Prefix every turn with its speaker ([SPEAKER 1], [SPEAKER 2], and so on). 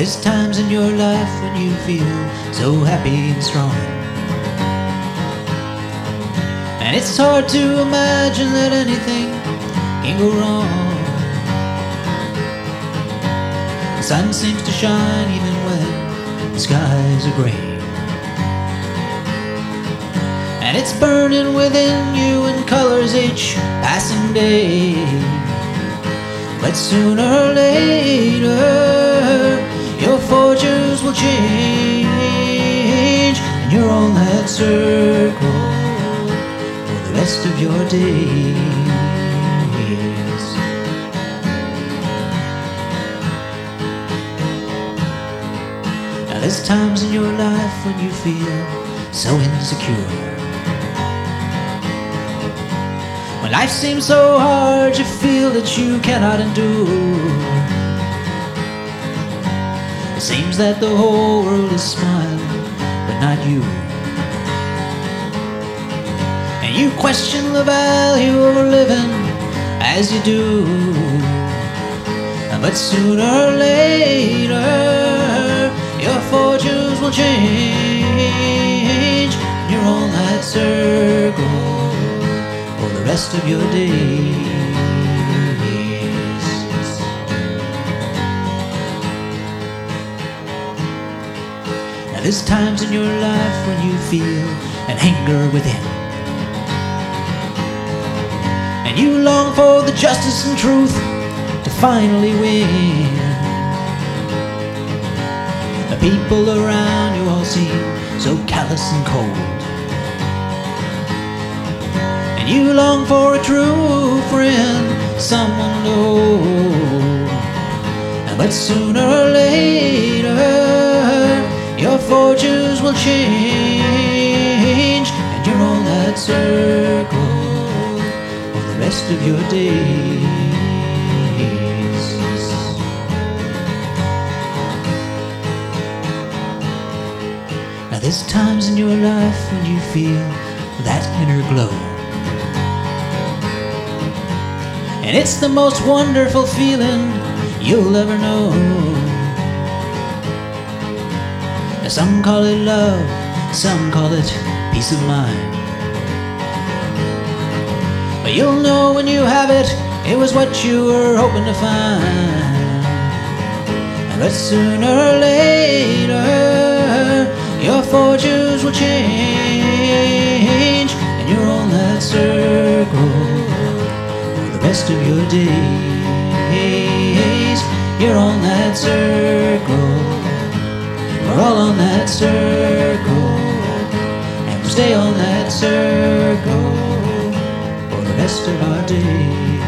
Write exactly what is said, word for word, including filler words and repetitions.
[SPEAKER 1] There's times in your life when you feel so happy and strong, and it's hard to imagine that anything can go wrong. The sun seems to shine even when the skies are gray, and it's burning within you in colors each passing day. But sooner or later, your fortunes will change, and you're on that circle for the rest of your days. Now there's times in your life when you feel so insecure, when life seems so hard you feel that you cannot endure. It seems that the whole world is smiling, but not you. And you question the value of living as you do. But sooner or later, your fortunes will change, and you're on that circle for the rest of your days. There's times in your life when you feel an anger within, and you long for the justice and truth to finally win. The people around you all seem so callous and cold, and you long for a true friend, someone to hold. But sooner or later, your fortunes will change, and you're on that circle for the rest of your days. Now there's times in your life when you feel that inner glow, and it's the most wonderful feeling you'll ever know. Some call it love, some call it peace of mind, but you'll know when you have it, it was what you were hoping to find. But sooner or later, your fortunes will change, and you're on that circle for the rest of your days. You're on that circle, we're all on that circle, and we'll stay on that circle for the rest of our days.